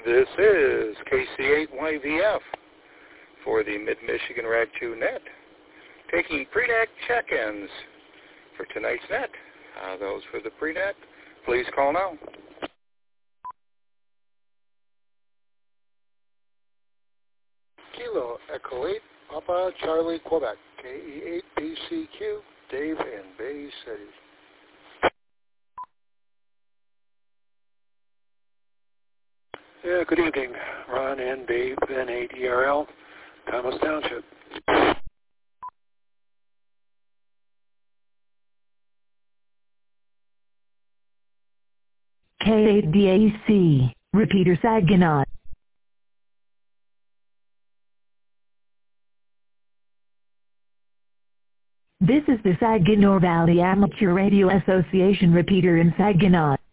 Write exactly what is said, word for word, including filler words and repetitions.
This is K C eight Y V F for the Mid-Michigan Rag two Net, taking pre-net check-ins for tonight's net. Uh, those for the pre-net, please call now. Kilo Echo eight, Papa Charlie Quebec, K E eight B C Q, Dave in Bay City. Yeah, good evening. Ron N. Babe, N A D R L, Thomas Township. K eight D A C, Repeater Saginaw. This is the Saginaw Valley Amateur Radio Association repeater in Saginaw.